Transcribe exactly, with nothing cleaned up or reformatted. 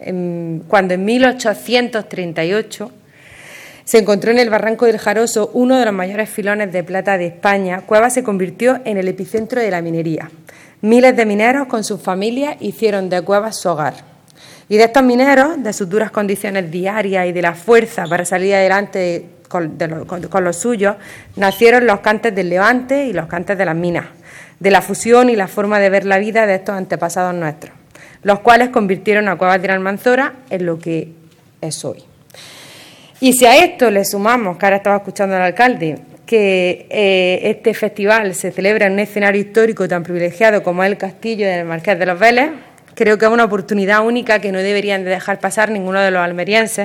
en, cuando en mil ochocientos treinta y ocho se encontró en el Barranco del Jaroso uno de los mayores filones de plata de España, Cueva se convirtió en el epicentro de la minería. Miles de mineros con sus familias hicieron de Cuevas su hogar. Y de estos mineros, de sus duras condiciones diarias y de la fuerza para salir adelante con, de lo, con, con los suyos, nacieron los cantes del Levante y los cantes de las minas, de la fusión y la forma de ver la vida de estos antepasados nuestros, los cuales convirtieron a Cuevas de la Almanzora en lo que es hoy. Y si a esto le sumamos, que ahora estaba escuchando al alcalde, que eh, este festival se celebra en un escenario histórico tan privilegiado como es el Castillo del Marqués de los Vélez, creo que es una oportunidad única que no deberían de dejar pasar ninguno de los almerienses